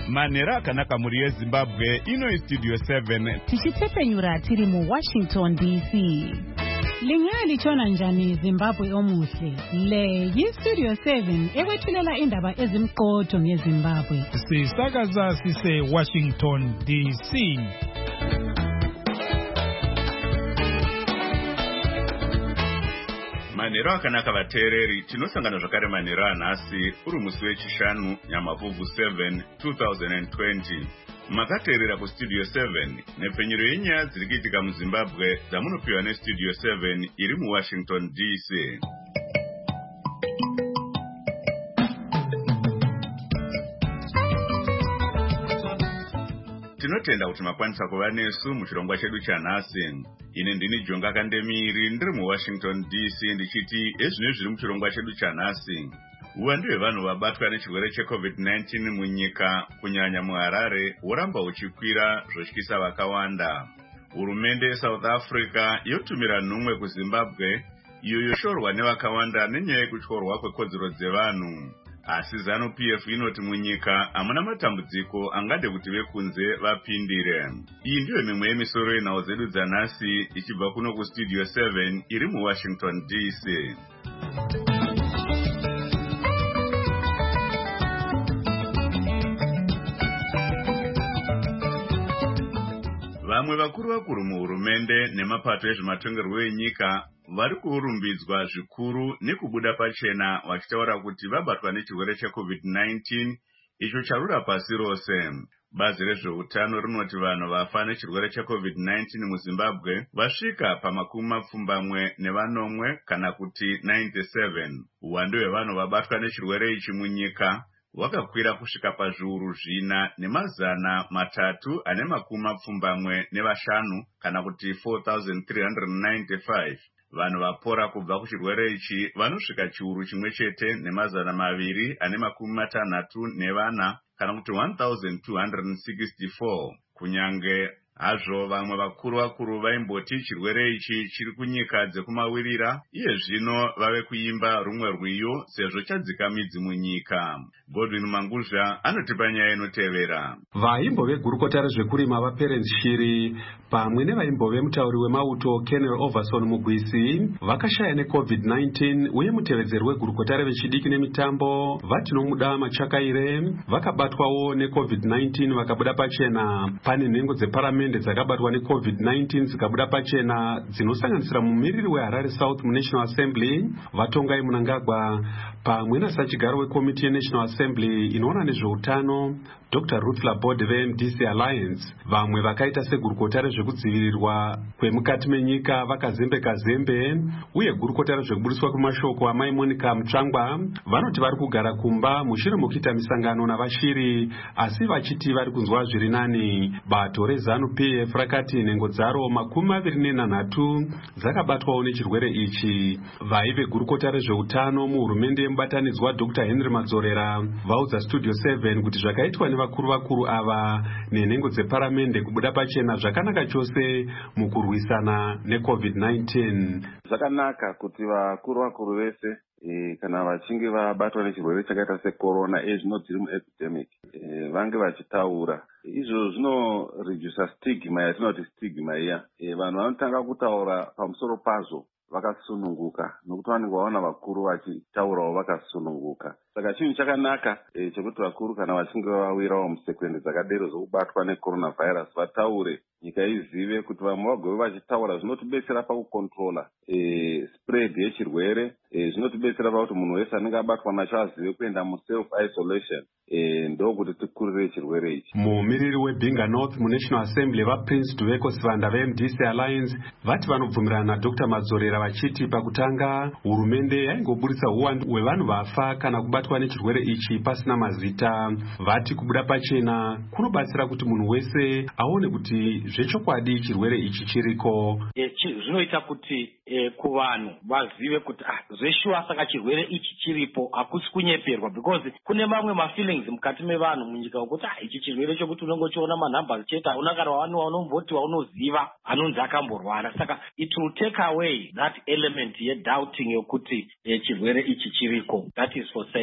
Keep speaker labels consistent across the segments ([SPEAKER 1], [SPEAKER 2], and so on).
[SPEAKER 1] Manera akanaka muri yeZimbabwe ino Studio 7
[SPEAKER 2] tichitepenyura tiri mu Washington DC. Lingali chona njani Zimbabwe omuhle. Le yiStudio 7 ekwethulela indaba ezimqotho ngeZimbabwe.
[SPEAKER 3] Sisakaza sise Washington DC.
[SPEAKER 1] Manero akanaka vateereri, tinosangana zvakare manero anhasi uri musi wechishanu Nyamavhuvhu 7 2020. Makateerera kuStudio 7 nepfenyuro yenyaya dziri kuitika muZimbabwe dzamunopiwa neStudio 7 iri muWashington DC. Tinotenda kuti makwanisa kuva nesu muchirongwa chedu chanhasi. Ine ndini Jonga Kandemiri ndiri muWashington DC ndichiti ezvino zviri muchirongwa chedu chanhasi. Uwandu hwevanhu vabatwa nechirwere cheCovid-19 munyika kunyanya muHarare huramba huchikwira zvotyisa vakawanda. Hurumende yeSouth Africa yotumira nhumwe kuZimbabwe iyo yoshorwa nevakawanda nenyaya yekutyorwa kwekodzero dzevanhu. Asi ZANU-PF inoti munyika hamuna matambudziko angade kuti vekunze vapindire. Iyi ndiyo mimwe yemisoro yenhau dzedu dzanhasi ichibva kuno kuStudio 7 iri muWashington DC. Vamwe vakuru muhurumende nemapato ezvematongerwo enyika vari kurumbidzwa zvikuru nekubuda pachena vachitaura kuti vabatwa nechirwere cheCovid-19 icho charura pasi rose. Bazi rezveutano rinoti vanhu vafa nechirwere cheCovid-19 muZimbabwe vasvika pa 40 kana kuti 97. Uwandu hwevanhu vabatwa nechirwere ichi munyika wakakwira kusvika pazviuru 4,345 kana kuti 4,395. Vanhu vapora kubva kuchirwere ichi vanosvika chiuru chimwe chete ne264 kana kuti 1,264. Kunyange hazvo vamwe vakuru vaimboti chirwere ichi chiri kunyika dzekumawirira, iye zvino vave kuimba rumwe rwiyo sezvo chadzika midzi munyika. Godwin Manguzha anotipa nyaya inotevera.
[SPEAKER 4] Vaimbove gurukota rezvekurima vaPerence Shiri pamwe nevaimbove mutauri wemauto Kenel Overson Mugwisi vakashaya neCovid-19 uye mutevedzeri wegurukota revechidiki nemitambo Vatinomuda Machakaire vakabatwawo neCovid-19 vakabuda pachena. Pane nhengo dzeparamende dzakabatwa neCovid-19 dzikabuda pachena dzinosanganisira mumiriri weHarare South muNational Assembly Vatongai Munangagwa pamwe nasachigaro wekomiti yeNational Assembly inoona nezveutano Dr. Ruth Laborde veMDC Alliance. Vamwe vakaita segurukota rezvekudzivirirwa kwemukati menyika vakazembe uye gurukota rezvekubudiswa kwemashoko amai Monica Mutsvangwa vanoti vari kugara kumba mushure mokuita misangano navashiri asi vachiti vari kunzwa zviri nani. Bato reZANU-PF rakati nhengo dzaro 23 dzakabatwawo nechirwere ichi. Vaive gurukota rezveutano muhurumende yemubatanidzwa Dr. Henry Madzorera vaudza Studio 7 kuti zvakaitwa nevakuru ava nenhengo dzeparamende kubuda pachena zvakanaka chose mukurwisana neCovid-19.
[SPEAKER 5] Zvakanaka kuti vakuru vese kana vachinge vabatwa nechirwere chakaita secorona ezvinoti muepidemic vange vachitaura. Izvo zvinoredusa stigma yatinoti stigma iya. Vanhu vanotanga kutaura pamusoro pazvo vakasununguka nokuti vanenge vaona vakuru vachitaurawo vakasununguka. Saka chinhu chakanaka chekuti vakuru kana vachinge vawirawo musekwende dzakadero zokubatwa necoronavirus vataure, nyika izive kuti vamwe vagove vachitaura. Zvinotibetsera pakukontrola spread yechirwere, zvinotibetsera pakuti munhu wese anenge abatwa nacho azive kuenda muself isolation. Ndokuti tikurire chirwere ichi.
[SPEAKER 4] Mumiriri weBinga North muNational Assembly vaPrince Duveko Sivanda veMDC Alliance vati vanobvumirana naDr. Madzorera vachiti pakutanga hurumende yaingoburitsa uwandu hwevanhu vafa kana kubatwa nechirwere ichi pasina mazita. Vati kubuda pachena kunobatsira kuti munhu wese aone kuti zvechokwadi chirwere ichi chiriko.
[SPEAKER 6] Zvinoita kuti kuvanhu vazive kuti zveshuwa saka chirwere ichi chiripo, hakusi kunyeperwa, because kune mamwe mafeelings mukati mevanhu munyika ukuthi ichi chirwere chokuti unongochiona manhamba chete hauna kana waunomboti waunoziva anonzi akamborwara. Saka it will take away that element yedoubting yokuti chirwere ichi chiriko. That is for certain.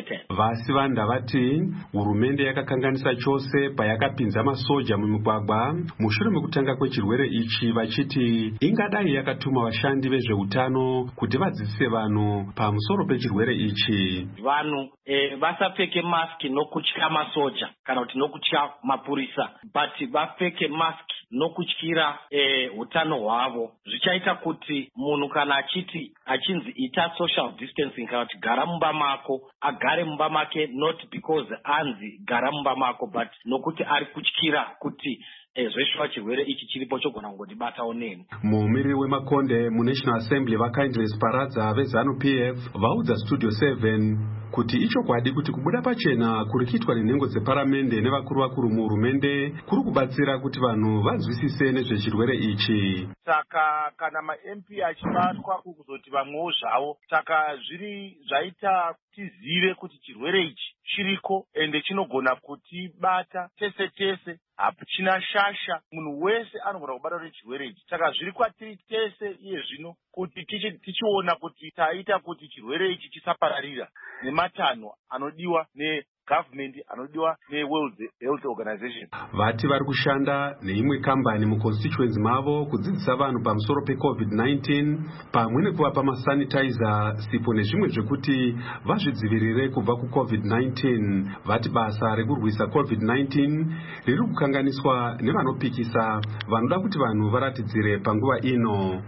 [SPEAKER 6] isolated.
[SPEAKER 4] Vasivanda vati hurumende yakakanganisa chose payakapinza masoja mumigwagwa mushure mekutanga kwechirwere ichi, vachiti ingadai yakatuma vashandi vezveutano kuti vadzidzise vanhu pamusoro pechirwere ichi.
[SPEAKER 6] Vanhu vasapfeke maski nokutya masoja kana kuti nokutya mapurisa, but vapfeke maski nokutyira utano hwavo. Zvichaita kuti munhu kana achinzi ita social distancing kana kuti gara mumba mako, agare mumba make, not because anzi gara mumba mako, but nokuti ari kutyira kuti zveshuwa chirwere ichi chiripo chogona kungodibatawo neni.
[SPEAKER 4] Muumiri wemakonde muNational Assembly vaKindness Paradza veZanu PF vaudza Studio 7 kuti ichokwadi kuti kubuda pachena kuri kuitwa nenhengo dzeparamende nevakuru muhurumende kuri kubatsira kuti vanhu vanzwisise nezvechirwere ichi.
[SPEAKER 7] Saka kana ma-MP achibatwa kuzoti vamwewo zvavo, saka zviri zvaita tizive kuti chirwere ichi chiriko ende chinogona kutibata tese hapachina shasha, munhu wese anogona kubatwa nechirwere ichi. Saka zviri kwatiri tese iye zvino kuti tichiona kuti taita kuti chirwere ichi chisapararira nematanho anodiwa government anodiwa neWorld Health Organization.
[SPEAKER 4] Vati vari kushanda neimwe kambani muconstituency mavo kudzidzisa vanhu pamusoro peCovid-19 pamwe nekuvapa masanitizer, sipo nezvimwe zvekuti vazvidzivirire kubva kuCovid-19. Vati basa rekurwisa COVID-19 riri kukanganiswa nevanopikisa vanoda kuti vanhu varatidzire panguva ino.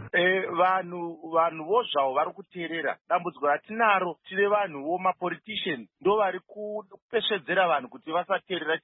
[SPEAKER 7] Vanhuvo zvavo vari kuteerera dambudziko ratinaro, tine vanhuvo mapoliticians ndo vari kupeshedzera vanhu kuti vasateerera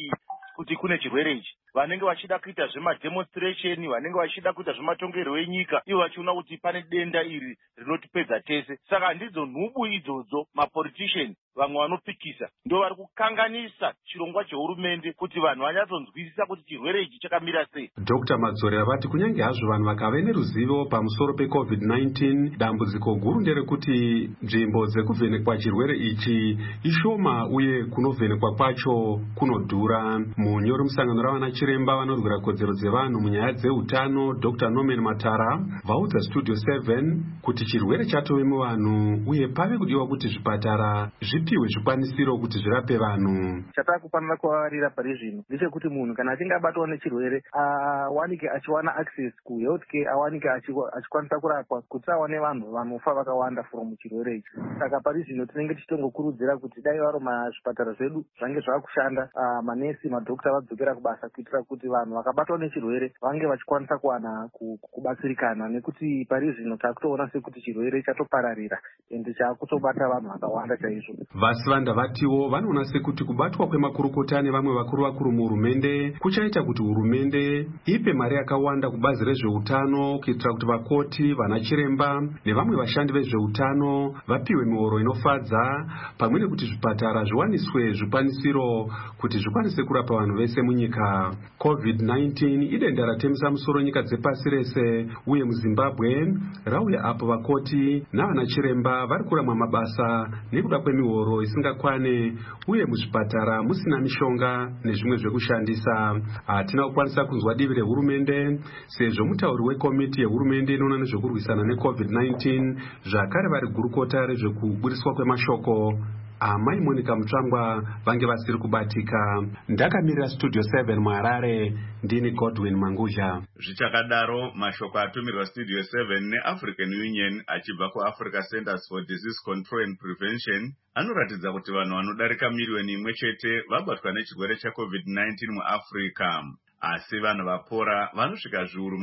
[SPEAKER 7] kuti kune chirwere ichi. Vanenge vachida kuita zvemademonstration, vanenge vachida kuita zvematongerwo enyika, ivo vachiona kuti pane denda iri rinotipedza tese. Saka ndidzo nhubu idzodzo mapolitician, vamwe vanopikisa, ndo vari kukanganisa chirongwa chehurumende kuti vanhu vanyatsonzwisisa kuti chirwere ichi chakamira sei.
[SPEAKER 4] Dr. Madzorera vati kunyange hazvo vanhu vakave neruzivo pamusoro peCovid-19, dambudziko guru nderekuti nzvimbo dzekuvhenekwa chirwere ichi ishoma uye kunovhenekwa kwacho kunodhura. Munyori musangano ravana chiremba vanorwira kodzero dzevanhu munyaya dzeutano, Dr. Norman Matara vaudza Studio 7 kuti chirwere chatove muvanhu uye pave kudiwa kuti zvipatara zvipiwe zvikwanisiro kuti zvirape vanhu.
[SPEAKER 8] Chatakufanira kuvavarira pari zvino ndechekuti munhu kana achinge abatwa nechirwere awanike achiwana access kuhealthcare, awanike achikwanisa kurapwa kuti awane vanhu vanofa vakawanda from chirwere ichi. Saka pari zvino tinenge tichitongokurudzira kuti dai varo mazvipatara zvedu zvange zvaakushanda, manesi madhokta vadzokera kubasa kuitira kuti vanhu vakabatwa nechirwere vange vachikwanisa kuwana kubatsirikana, nekuti pari zvino takutoona sekuti chirwere chatopararira ende chakutobata vanhu vakawanda chaizvo.
[SPEAKER 4] Vasivanda vatiwo vanoona sekuti kubatwa kwemakurukota nevamwe vakuru muhurumende kuchaita kuti hurumende ipe mari yakawanda kubazi rezveutano kuitira kuti vakoti, vanachiremba nevamwe vashandi vezveutano vapiwe mihoro inofadza, pamwe nekuti zvipatara zviwaniswe zvikwanisiro kuti zvikwanise kurapa vanhu vese munyika. COVID-19 idenda ratemesa musoro nyika dzepasi rese, uye muZimbabwe rauya apo vakoti navanachiremba vari kuramwa mabasa nekuda kwemihoro isingakwane uye muzvipatara musina mishonga nezvimwe zvekushandisa. Hatina kukwanisa kunzwa divi rehurumende sezvo mutauri wekomiti yehurumende inoona nezvekurwisana neCovid-19 zvakare vari gurukota rezvekubudiswa kwemashoko Amai Monica Mutsvangwa vange vasiri kubatika. Ndakamirira Studio 7 muHarare, ndini Godwin Manguzha.
[SPEAKER 1] Zvichakadaro mashoko atumirwa Studio 7 neAfrican Union achibva kuAfrica Centers for Disease Control and Prevention anoratidza kuti vanhu vanodarika miliyoni imwe chete vabatwa nechirwere chaCovid-19 muAfrica. Asi vanhu vapora vanosvika zviuru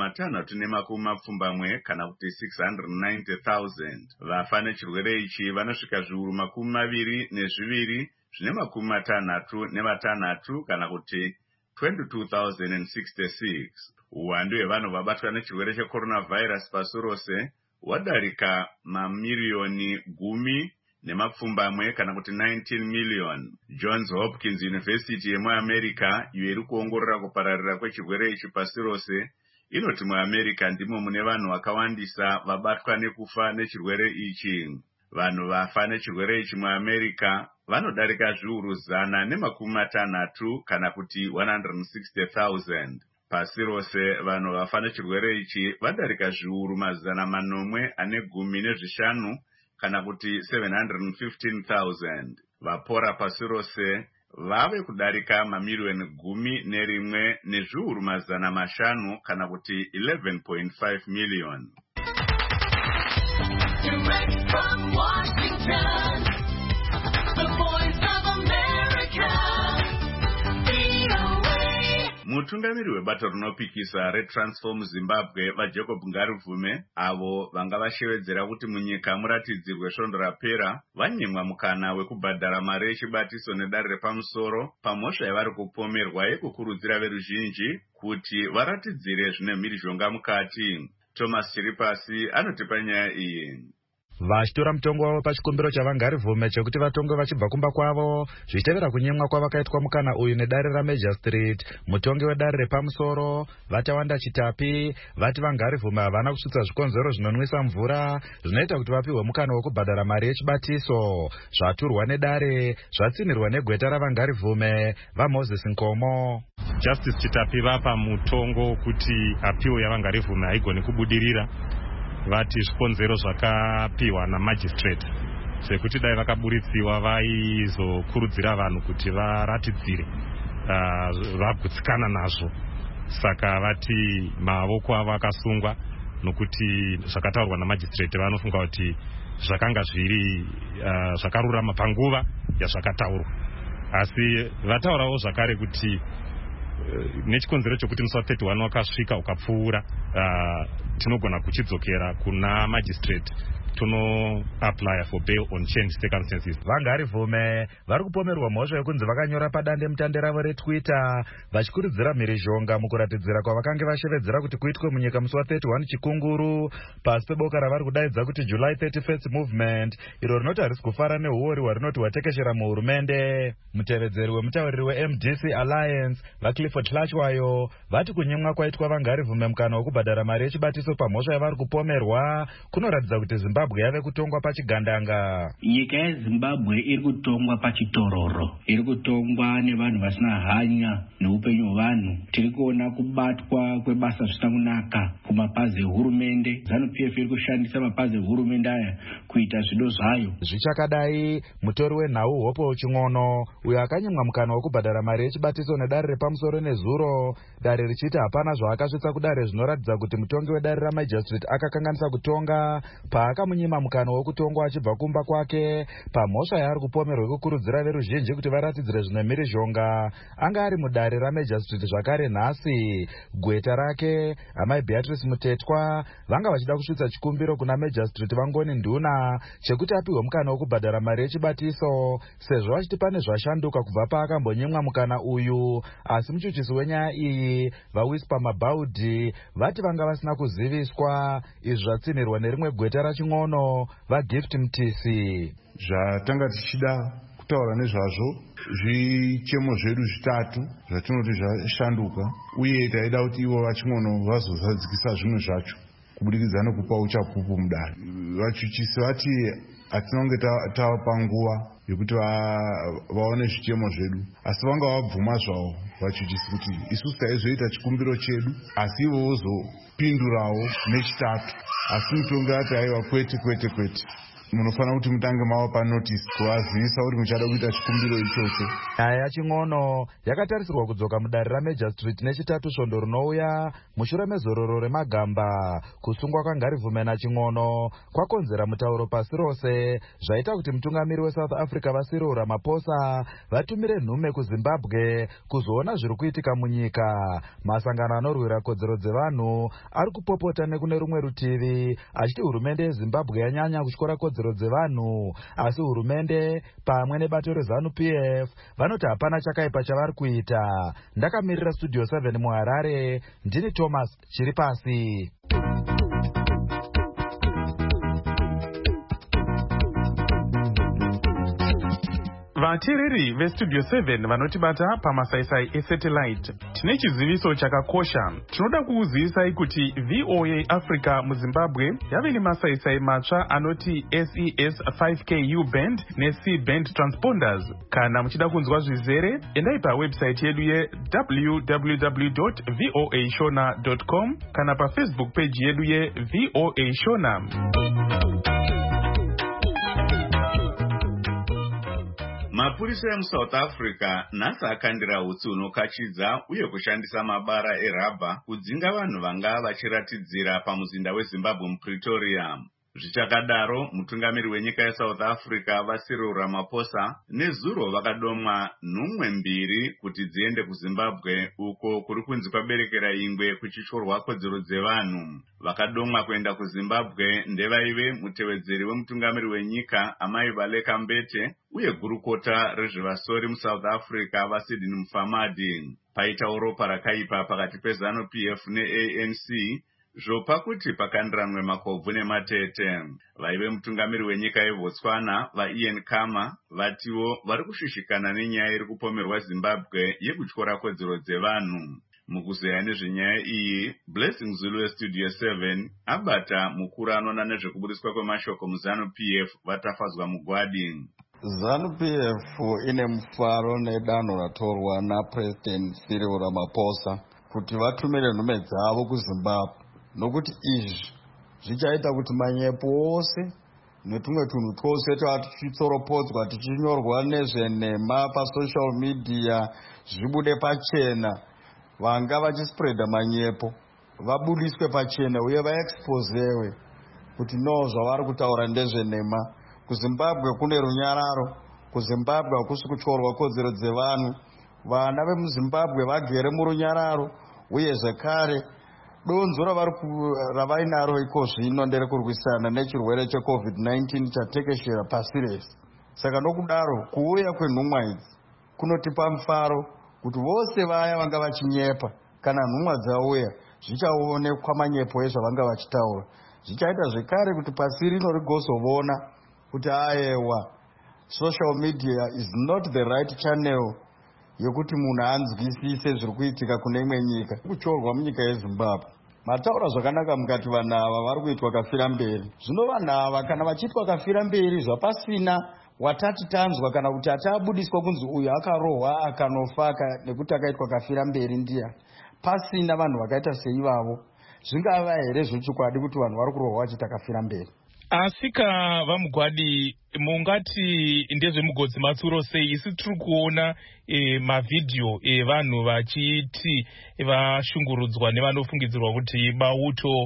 [SPEAKER 1] 620 kana kuti 690,000. Vafa nechirwere ichi vanosvika zviuru 22,656 kana kuti 22,066. Uwandu hwevanhu vabatwa nechirwere checoronavirus pasi rose hwadarika mamiliyoni 10 kana kuti 19 million. Johns Hopkins University yemuAmerica iyo iri kuongorora kupararira kwechirwere ichi pasi rose inoti muAmerica ndimo mune vanhu vakawandisa vabatwa nekufa nechirwere ichi. Vanhu vafa nechirwere ichi muAmerica vanodarika zviuru 160 kana kuti 160,000. Pasi rose vanhu vafa nechirwere ichi vadarika zviuru 815 kana kuti 715,000. Vapora pasi rose vave kudarika mamiriyoni 11 nezviuru mazana mashanu kana kuti 11.5 million.
[SPEAKER 9] Direct from Washington, the voice of America, VOA.
[SPEAKER 1] Mutungamiri webato rinopikisa reTransform Zimbabwe vaJacob Ngarivume avo vanga vashevedzera kuti munyika muratidzirwe svondo rapera vanyimwa mukana wekubhadhara mari yechibatiso nedare repamusoro pamhosva yavari kupomerwa yekukurudzira veruzhinji kuti varatidzire zvine mhirizhonga mukati. Thomas Chiripasi anotipa nyaya iyi.
[SPEAKER 10] Vachitora mutongo wavo pachikumbiro chaVangarivume chekuti vatonge vachibva kumba kwavo zvichitevera kunyimwa kwavakaitwa mukana uyu nedare raMajor Street. Mutongi wedare repamusoro Vatawanda Chitapi vati Vangarivume havana kusvitsa zvikonzero zvinonwisa mvura zvinoita kuti vapiwe mukana wekubhadhara mari yechibatiso. Zvaturwa nedare zvatsinirwa negweta raVangarivume vaMoses Nkomo.
[SPEAKER 11] Justice Chitapi vapa mutongo kuti appeal yaVangarivume haigoni kubudirira. Vati zvikonzero zvakapiwa namagistrate sekuti dai vakaburitsiwa vaizokurudzira vanhu kuti varatidzire vagutsikana nazvo. Saka vati maoko avo akasungwa nokuti zvakataurwa namagistrate vanofunga kuti zvakanga zviri zvakarurama panguva yazvakataurwa. Asi vataurawo zvakare kuti nechikonzero chokuti musi wa31 wakasvika ukapfuura tinogona kuchidzokera kuna magistrate tono apply for bail on changed circumstances.
[SPEAKER 10] Vangarivume vari kupomerwa mhosva yekunzi vakanyora padande mutande ravo reTwitter vachikurudzira mhirizhonga mukuratidzira kwavakange vashevedzera kuti kuitwe munyika musi wa31 chikunguru pasi peboka ravari kudaidza kuti July 31st movement, iro rinoti harisi kufara neuori hwarinoti hwatekeshera muhurumende. Mutevedzeri wemutauriri weMDC Alliance vaClifford Hlachwayo vati kunyimwa kwaitwa Vangarivume mukana wekubhadhara mari yechibatiso pamhosva yavari kupomerwa kunoratidza kuti Zimbabwe yave kutongwa pachigandanga.
[SPEAKER 12] Nyika yeZimbabwe iri kutongwa pachitororo, iri kutongwa nevanhu vasina hanya neupenyu hwevanhu. Tiri kuona kubatwa kwebasa zvisina kunaka kumapazi ehurumende. ZANU-PF iri kushandisa mapazi ehurumende aya kuita zvido zvayo.
[SPEAKER 10] Zvichakadai, mutori wenhau Hope Ching'ono uyo akanyimwa mukana wekubhadhara mari yechibatiso nedare repamusoro nezuro, dare richiti hapana zvaakasvitsa kudare zvinoratidza kuti mutongi wedare raMajor Street akakanganisa kutonga paakamunyima mukana wekutongwa achibva kumba kwake pamhosva yaari kupomerwa kukurudzira veruzhinji kuti varatidzire zvine mhirizhonga. Anga ari mudare raMajor Street zvakare nhasi. Gweta rake amai Beatrice Mutetwa vanga vachida kusvitsa chikumbiro kuna Major Street vangoni nduna chekuti apiwe mukana wekubhadhara mari yechibatiso sezvo vachiti pane zvashanduka kubva paakambonyimwa mukana uyu. Asi muchuchisi wenyaya iyi vaWhisper Mabaudi vati vanga vasina kuziviswa. Izvi zvatsinirwa nerimwe gweta raChing'ono vaGift Mtisi.
[SPEAKER 13] Zvatanga tichida kutaura nezvazvo zvichemo zvedu zvitatu zvatinoti zvashanduka, uye taida kuti ivo vaChing'ono vazozadzikisa zvimwe zvacho kubudikidza nekupa uchapupu mudare. Vachuchisi vati hatinonge tavapa nguva yekuti vaone zvichemo zvedu, asi vanga vabvuma zvavo vachuchisi kuti isusu taizoita chikumbiro chedu asi ivo vozopindurawo nechitatu. Asi mutongi ati aiwa kwete, munofanira kuti mutange mavapa notice kuvazivisa kuti muchada kuita chikumbiro ichocho.
[SPEAKER 10] Nyaya yaChing'ono yakatarisirwa kudzoka mudare raMajor Street nechitatu svondo rinouya mushure mezororo remagamba. Kusungwa kwaNgarivume naChing'ono kwakonzera mutauro pasi rose zvaita kuti mutungamiri weSouth Africa vaCyril Ramaphosa vatumire nhume kuZimbabwe kuzoona zviri kuitika munyika. Masangano anorwira kodzero dzevanhu ari kupopota nekune rumwe rutivi achiti hurumende yeZimbabwe yanyanya kutyora kodzero dzevanhu, asi hurumende pamwe nebato reZANU-PF vanoti hapana chakaipa chavari kuita. Ndakamirira Studio 7 muHarare, ndini Thomas Chiripasi.
[SPEAKER 3] Vateereri veStudio 7 vanotibata pamasaisai esatellite, tine chiziviso chakakosha. Tinoda kukuzivisai kuti VOA Africa muZimbabwe yave nemasaisai matsva anoti SES 5K U-band neC band transponders. Kana muchida kunzwa zvizere, endai pawebsite yedu www.voashona.com kana paFacebook page yedu yeVOA Shona.
[SPEAKER 1] mapurisa emusouth africa nhasi akandira utsi hunokachidza uye kushandisa mabara erabha kudzinga vanhu vanga vachiratidzira pamuzinda wezimbabwe mupretoria. Zvichakadaro, mutungamiri wenyika yeSouth Africa vaCyril Ramaphosa nezuro vakadomwa nhumwe mbiri kuti dziende kuZimbabwe uko kuri kunzi kwaberekera ingwe kuchityorwa kodzero dzevanhu. Vakadomwa kuenda kuZimbabwe ndevaive mutevedzeri wemutungamiri wenyika Amai Baleka Mbete uye gurukota rezvevasori muSouth Africa vaSydney Mufamadi. Paita ropa rakaipa pakati peZANU-PF neANC zvopa kuti pakandiranwe makobvu nematete. Vaive mutungamiri wenyika yeBotswana vaIan Khama vatiwo vari kushushikana nenyaya iri kupomerwa Zimbabwe yekutyora kodzero dzevanhu. Mukuzeya nezvenyaya iyi, Blessing Zulu weStudio 7 abata mukuru anona nezvekubudiswa kwemashoko muZANU-PF vatafadzwa mugwadi.
[SPEAKER 14] ZANU-PF ine mufaro nedanho ratorwa naPresident Cyril Ramaphosa kuti vatumire nhume dzavo kuZimbabwe, nokuti izvi zvichaita kuti manyepo ose netumwe tunhu twose twatichitsoropodzwa tichinyorwa nezvenhema pasocial media zvibude pachena, vanga vachispreada manyepo vabudiswe pachena uye vaexposewe kuti no zvavari kutaura ndezvenhema. KuZimbabwe kune runyararo, kuZimbabwe hakusi kutyorwa kodzero dzevanhu. Vana vemuZimbabwe vagere murunyararo uye zvekare donzo ravainaro iko zvino nderekurwisana nechirwere cheCovid-19 chatekeshera pasi rese. Saka nokudaro kuuya kwenhumwa idzi kunotipa mufaro kuti vose vaya vanga vachinyepa kana nhumwa dzauya zvichaonekwa manyepo ezvavanga vachitaura. Zvichaita zvekare kuti pasi rino rigozovona kuti ayewa social media is not the right channel yekuti munhu anzwisise zviri kuitika kune imwe nyika. Kuchorwa munyika yeZimbabwe mataura zvakanaka mukati vanhu ava vari kuitwa kafira mberi. Zvino vanhu ava kana vachiitwa kafira mberi zvapasina watati tanzwa kana kuti atabudiswa kunzi uyu akarohwa akanofa nekuti akaitwa kafira mberi ndiya, pasina vanhu vakaita seivavo, zvingava here zvechokwadi kuti vanhu vari kurohwa vachiita kafira mberi?
[SPEAKER 3] Asika vamugwadi mungati ndezvemugodzi matsuro sei? Isi tiri kuona mavhidhiyo evanhu vachiti vashungurudzwa nevanofungidzirwa kuti bauto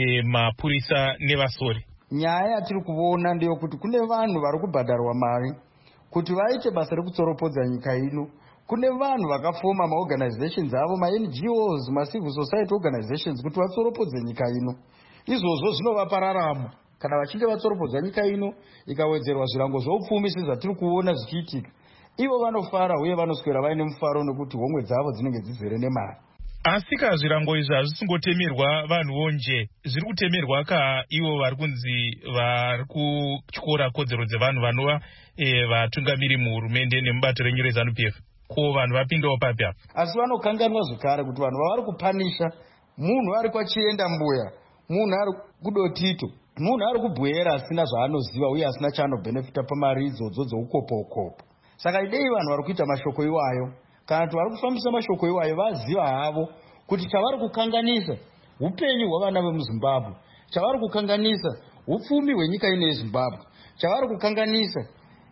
[SPEAKER 3] mapurisa nevasori.
[SPEAKER 14] Nyaya yatiri kuona ndeyokuti kune vanhu vari kubhadharwa mari kuti vaite basa rekutsoropodza nyika ino. Kune vanhu vakafoma maorganizations avo, maNGOs, macivil society organizations kuti vatsoropodze nyika ino. Izvozvo zvinovapa raramo kana vachinge vatsoropodza nyika ino ikawedzerwa zvirango zvoupfumi sezvatiri kuona zvichiitika. Ivo vanofara uye vanoswera vaine mufaro nekuti homwe dzavo dzinenge dzizere nemari.
[SPEAKER 3] Asika zvirango izvi hazvisingotemerwa vanhuwo nje, zviri kutemerwa ivo vari kunzi vari kutyora kodzero dzevanhu vanova vatungamiri muhurumende nemubato renyu reZANU-PF. Ko vanhu vapindawo papi apa?
[SPEAKER 14] Asi vanokanganwa zvekare kuti vanhu vavari kupanisha munhu ari kwachienda mbuya, munhu ari kudotito, munhu ari kubwera asina zvaanoziva uye asina chaanobenefita pamari idzodzo dzoukopo-ukopo. Saka idei vanhu vari kuita mashoko iwayo kana kuti vari kufambisa mashoko iwayo vaziva havo kuti chavari kukanganisa upenyu hwavana vemuZimbabwe, chavari kukanganisa upfumi hwenyika ino yeZimbabwe, chavari kukanganisa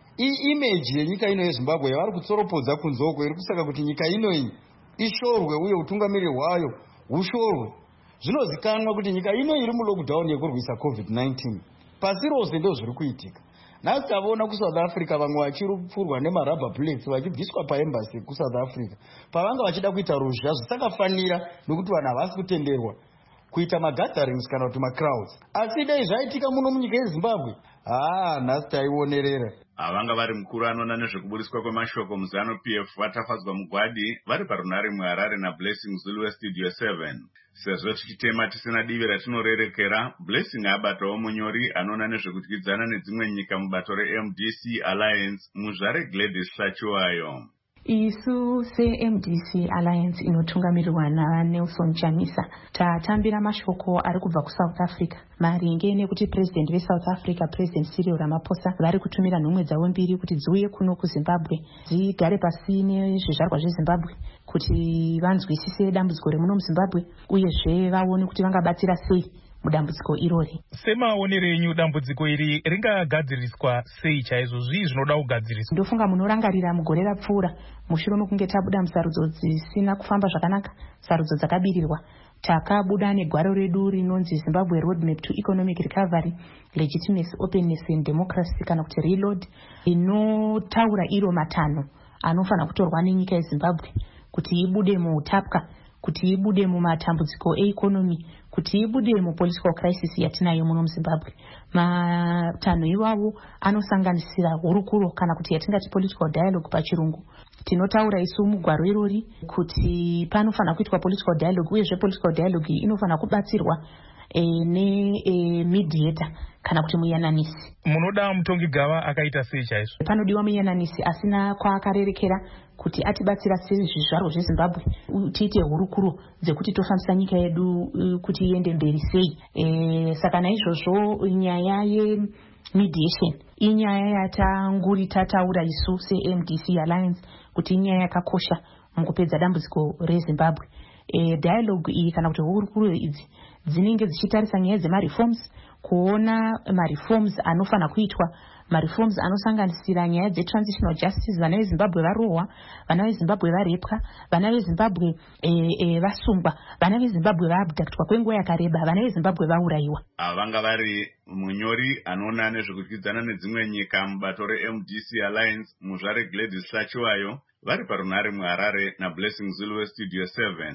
[SPEAKER 14] imeji yenyika ino yeZimbabwe yavari kutsoropodza kunzoko iri kusaka kuti nyika ino iyi ishorwe uye utungamiri hwayo hushorwe. Zvinozikanwa kuti nyika ino iri mulockdown yekurwisa COVID-19 pasi rose ndo zviri kuitika. Nhasi tavona kuSouth Africa vamwe vachirupfurwa nemarubber bullets vachibviswa paembassy kuSouth Africa pavanga vachida kuita ruzha zvisakafanira nekuti vanhu havasi kutenderwa kuita magatherings kana kuti macrowds. Asi dai zvaitika muno munyika yeZimbabwe, nhasi taionerera.
[SPEAKER 1] Avanga vari mukuru anona nezvekubudiswa kwemashoko muZANU-PF vatafadzwa mugwadi vari parunare muHarare naBlessing Zulu weStudio 7. Sezvo tichitema tisina divi ratinorerekera, Blessing abatawo munyori anona nezvekudyidzana nedzimwe nyika mubato reMDC Alliance muzvare Gladys Sachiwayo.
[SPEAKER 15] Isu seMDC Alliance inotungamirirwa naNelson Chamisa tatambira mashoko ari kubva kuSouth Africa maringe nekuti president veSouth Africa, President Cyril Ramaphosa, vari kutumira nhumwe dzavo mbiri kuti dziuye kuno kuZimbabwe dzigare pasi nezvizvarwa zveZimbabwe kuti vanzwisise dambudziko remuno muZimbabwe uyezve vaone kuti vangabatsira sei mudambudziko irori.
[SPEAKER 3] Semaonero enyu dambudziko iri ringagadziriswa sei chaizvo? Zvii zvinoda kugadziriswa?
[SPEAKER 15] Ndofunga munorangarira mugore rapfuura, mushure mekunge tabuda musarudzo dzisina kufamba zvakanaka, sarudzo dzakabirirwa, takabuda negwaro redu rinonzi Zimbabwe Roadmap to Economic Recovery, Legitimacy, Openness and Democracy, kana kuti RELOAD, inotaura iro matanho anofana kutorwa nenyika yeZimbabwe kuti ibude muutapwa, kuti ibude mumatambudziko economy, kuti ibude mupolitical crisis yatinayo muno muZimbabwe. Matanho iwawo anosanganisira hurukuro kana kuti yatingati political dialogue pachirungu. Tinotaura isu mugwaro irori kuti panofana kuitwa political dialogue, uyezve political dialogue inofana kubatsirwa mediator kana kuti muyananisi.
[SPEAKER 3] Munoda mutongi gava akaita sei chaizvo?
[SPEAKER 15] Panodiwa muyananisi asina kwaakarerekera kuti atibatsira sezvizvaro zveZimbabwe tiite hurukuro dzekuti tofambisa nyika yedu kuti iende mberi sei. Saka naizvozvo nyaya yemediation inyaya yatanguri tataura isu seMDC Alliance kuti inyaya yakakosha mukupedza dambudziko reZimbabwe. Dialogue iyi kana kuti hurukuro idzi dzinenge dzichitarisa nyaya dzemareforms, kuona mareforms anofana kuitwa, mareforms anosanganisira nyaya dzetransitional justice. Vana veZimbabwe varohwa, vana veZimbabwe varepwa, vana veZimbabwe vasungwa, vana veZimbabwe vaabductwa kwenguva yakareba, vana veZimbabwe vaurayiwa.
[SPEAKER 1] Vanga vari munyori anoona nezvekudyidzana nedzimwe nyika mubato reMDC Alliance, muzvare Gladys Sachiwayo, vari parunhare muHarare naBlessing Zulu weStudio 7.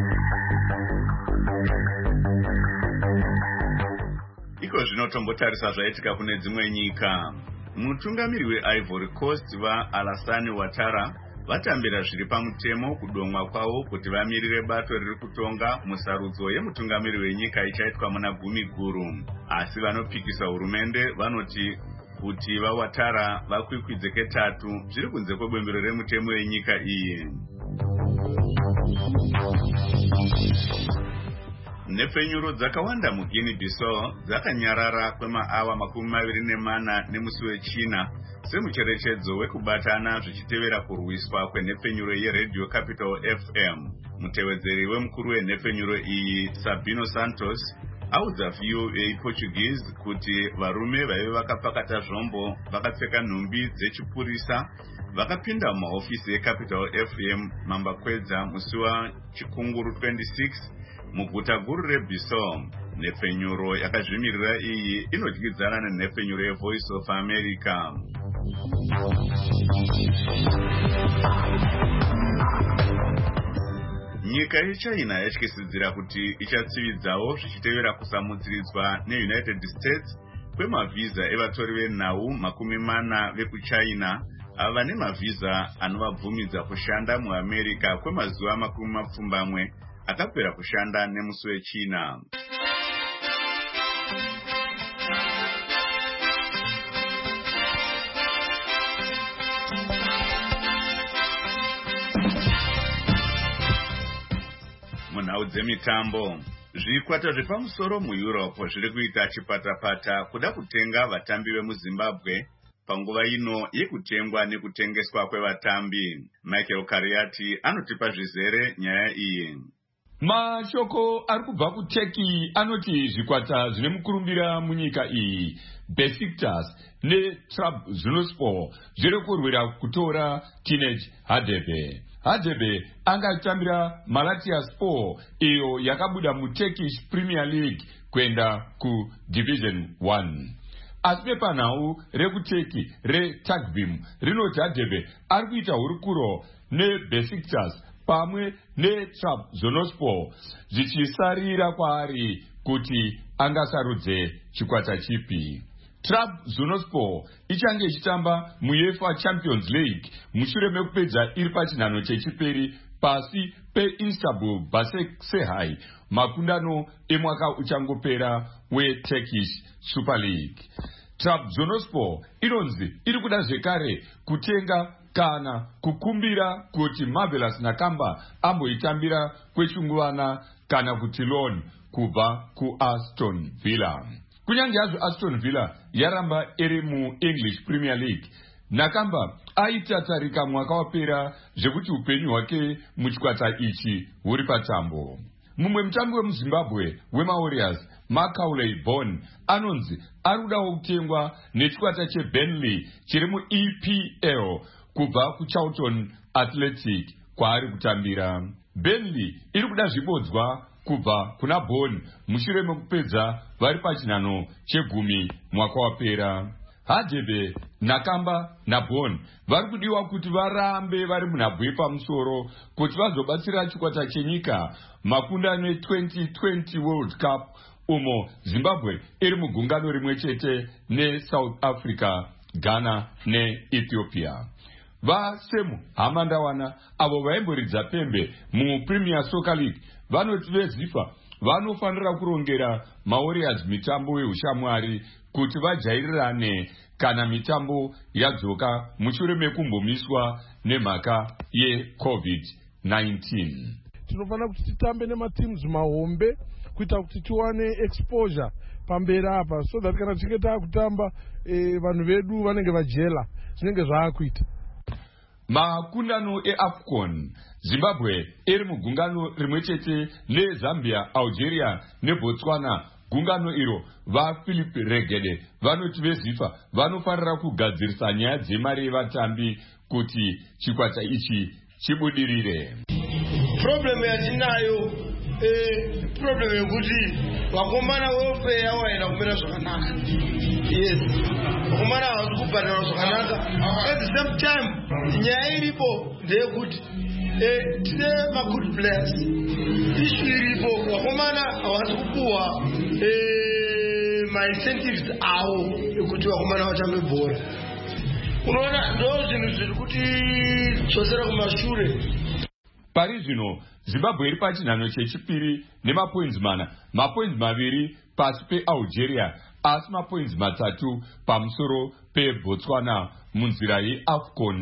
[SPEAKER 1] Iko zvino tombotarisa zvaitika kune dzimwe nyika. Mutungamiri weIvory Coast vaAlassane Ouattara vatambira zviri pamutemo kudomwa kwavo kuti vamirire bato riri kutonga musarudzo yemutungamiri wenyika ichaitwa muna gumi guru. Asi vanopikisa hurumende vanoti kuti vaOuattara vakwikwidze ketatu zviri kunze kwebwembero remutemo wenyika iyi. Nhepfenyuro dzakawanda muGuinea Bissau dzakanyarara kwemaawa 24 nemusi weChina semucherechedzo wekubatana zvichitevera kurwiswa kwenhepfenyuro yeRadio Capital FM. Mutevedzeri wemukuru wenhepfenyuro iyi Sabino Santos audza VOA Portuguese kuti varume vaive vakapakata zvombo vakapfeka nhumbi dzechipurisa vakapinda mumaofisi eCapital FM mambakwedza musi waChikunguru 26 muguta guru reBissau. Nhepfenyuro yakazvimirira iyi inodyidzana nenhepfenyuro yeVoice of America. Nyika yeChina yatyisidzira kuti ichatsividzawo zvichitevera kusamudziridzwa neUnited States kwemavhiza evatori venhau 40 vekuChina vane mavhiza anovabvumidza kushanda muAmerica kwemazuva 20 akapera kushanda nemusi weChina. Munhau dzemitambo, zvikwata zvepamusoro muEurope zviri kuita chipatapata kuda kutenga vatambi vemuZimbabwe panguva ino yekutengwa nekutengeswa kwevatambi. Michael Kariati anotipa zvizere nyaya iyi.
[SPEAKER 16] Mashoko ari kubva kuTurkey anoti zvikwata zvine mukurumbira munyika iyi, Besiktas neTrabzonspor, zviri kurwira kutora Teenage Hadebe. Hadebe angatambira Malatyaspor iyo yakabuda muTurkish Premier League kwenda kuDivision 1. Asi pepanhau rekuTurkey reTakvim rinoti Hadebe ari kuita hurukuro neBesiktas pamwe neTrabzonspor zvichisarira kwaari kuti angasarudze chikwata chipi. Trabzonspor ichange ichitamba muEFA Champions League mushure mekupedza iri pachinhano chechipiri pasi peIstanbul Basaksehir makundano emwaka uchangopera weTurkish Super League. Trabzonspor inonzi iri kuda zvekare kutenga kana kukumbira kuti Marvelous Nakamba amboitambira kwechinguvana kana kuti loan kubva kuAston Villa. Kunyange hazvo Aston Villa yaramba iri muEnglish Premier League, Nakamba aitatarika mwaka wapera zvekuti upenyu hwake muchikwata ichi huri patambo. mumwe mutambi wemuzimbabwe wemawarriors Macaulay Bonne anonzi ari kudawo kutengwa nechikwata cheBurnley chiri muEPL kubva kuCharlton Athletic kwaari kutambira. Burnley iri kuda zvibodzwa kubva kuna Bonne mushure mekupedza vari pachinhano chegumi mwaka wapera. Hadebe, Nakamba naBonne vari kudiwa kuti varambe vari munhabvu yepamusoro kuti vazobatsira chikwata chenyika makundano e2020 World Cup umo Zimbabwe iri mugungano rimwe chete neSouth Africa, Ghana neEthiopia. VaSemu Hamandawana avo vaimboridza pembe muPremier Soccer League vanoti veZIFA vanofanira kurongera maWarriors mitambo yeushamwari kuti vajairirane kana mitambo yadzoka mushure mekumbomiswa nemhaka yeCovid-19.
[SPEAKER 17] Tinofanira kuti titambe nematims mahombe kuita kuti tiwane exposure pamberi apa so that kana tichinge taakutamba vanhu vedu vanenge vajela zvinenge zvaakuita.
[SPEAKER 16] Makundano eAFCON, Zimbabwe iri mugungano rimwe chete neZambia, Algeria neBotswana. Gungano iro vaPhilip Regede vanoti veZIFA vanofanira kugadzirisa nyaya dzemari yevatambi kuti chikwata ichi chibudirire.
[SPEAKER 18] Problem yatinayo problem yekuti vakomana welfare yavo haina kumira zvakanaka. Yes, vakomana havasi kubhadharwa zvakanaka. At the same time nyaya iripo ndeyekuti tine magood players. Ishu iripo vakomana havasi kupuhwa maincentives avo ekuti vakomana vatambe bhora. Unoona ndo zvinhu zviri kuti dzosera kumashure.
[SPEAKER 16] Pari zvino Zimbabwe iri pachinhano chechipiri nemapoints mana, mapoints maviri pasi peAlgeria asi mapoints matatu pamusoro peBotswana munzira yeAFCON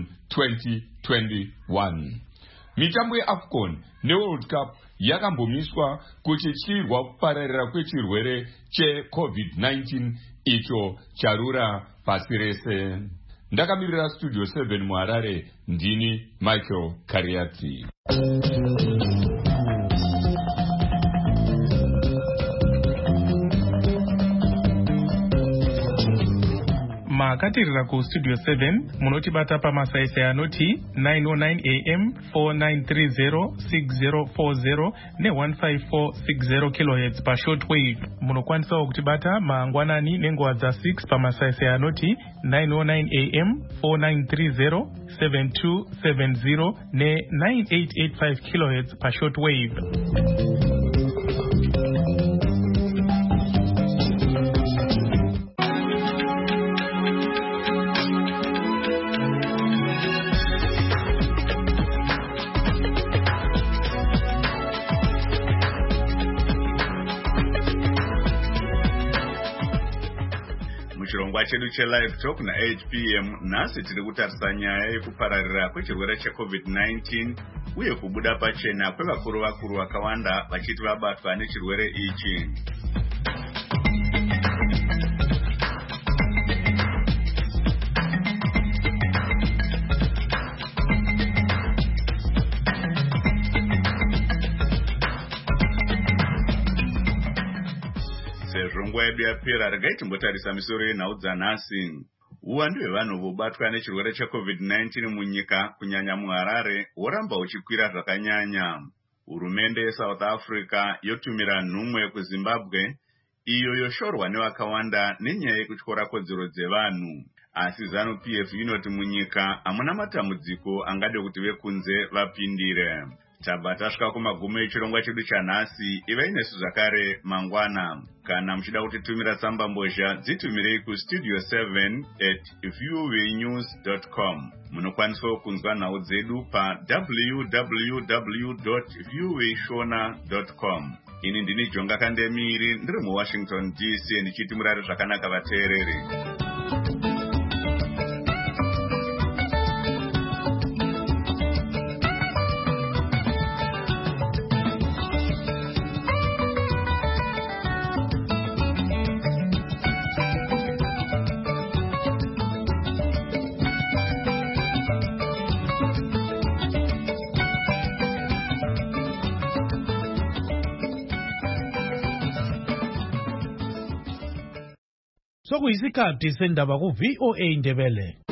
[SPEAKER 16] 2021. Mitambo yeAFCON neWorld Cup yakambomiswa kuchityirwa kupararira kwechirwere cheCovid-19 icho charura pasi rese. Ndakamirira Studio 7 muHarare, ndini Michael Kariati.
[SPEAKER 3] Makatirira kuStudio 7 munotibata pamasaisai anoti 909 AM 4930 6040 ne15460 kHz pashortwave. Munokwanisawo kutibata mangwanani nenguva dza6 pamasaisai anoti 909 AM 4930 7270 ne9885 kHz pashortwave.
[SPEAKER 1] Muchirongwa chedu chelive talk na8 PM nhasi tiri kutarisa nyaya yekupararira kwechirwere cheCovid-19 uye kubuda pachena kwevakuru vakawanda vachiti vabatwa nechirwere ichi. Nguva yedu yapera, regai timbotarisa misoro yenhau dzanhasi. Uwandu hwevanhu vobatwa nechirwere cheCovid-19 munyika kunyanya muHarare hworamba huchikwira zvakanyanya. Hurumende yeSouth Africa yotumira nhumwe kuZimbabwe iyo yoshorwa nevakawanda nenyaya yekutyora kodzero dzevanhu. Asi ZANU-PF inoti munyika hamuna matambudziko angade kuti vekunze vapindire. Tasvika kumagumo echirongwa chedu chanhasi. Ivai nesu zvakare mangwana. Kana muchida kutitumira tsamba mbozha dzitumirei kustudio7@viewwaynews.com. Munokwanisa kunzwa nhau dzedu pa www.viewwayshona.com. Ini ndini Jonga Kandemiri ndiri muWashington DC ndichiti murare zvakanaka vateereri.
[SPEAKER 19] sokuyisikhathi sendaba ku-VOA Ndebele.